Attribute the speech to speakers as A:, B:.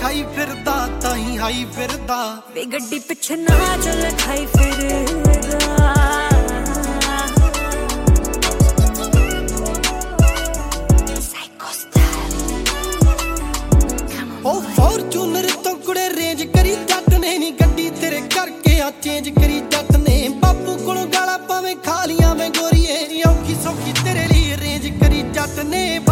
A: ਖਾਈ ਫਿਰਦਾ ਤਾਹੀਂ ਹਾਈ ਫਿਰਦਾ
B: ਵੇ ਗੱਡੀ ਪਿੱਛੇ ਨਾ ਚੱਲ ਖਾਈ ਫਿਰਦਾ
A: ਉਹ ਫੋਰਚੂਨਰ ਤੋਂ ਕੁੜੇ ਰੇਂਜ ਕਰੀ ਜੱਟ ਨੇ ਨੀ ਗੱਡੀ ਤੇਰੇ ਕਰਕੇ ਆ ਚੇਂਜ ਕਰੀ ਜੱਟ ਨੇ ਬਾਪੂ ਕੋਲੋਂ ਗਾਲਾਂ ਪਾਵੇਂ ਖਾ ਲੀਆਂ ਵੇ ਗੋਰੀਏ ਔਖੀ ਸੌਖੀ ਤੇਰੇ ਲਈ ਅਰੇਂਜ ਕਰੀ ਜੱਟ ਨੇ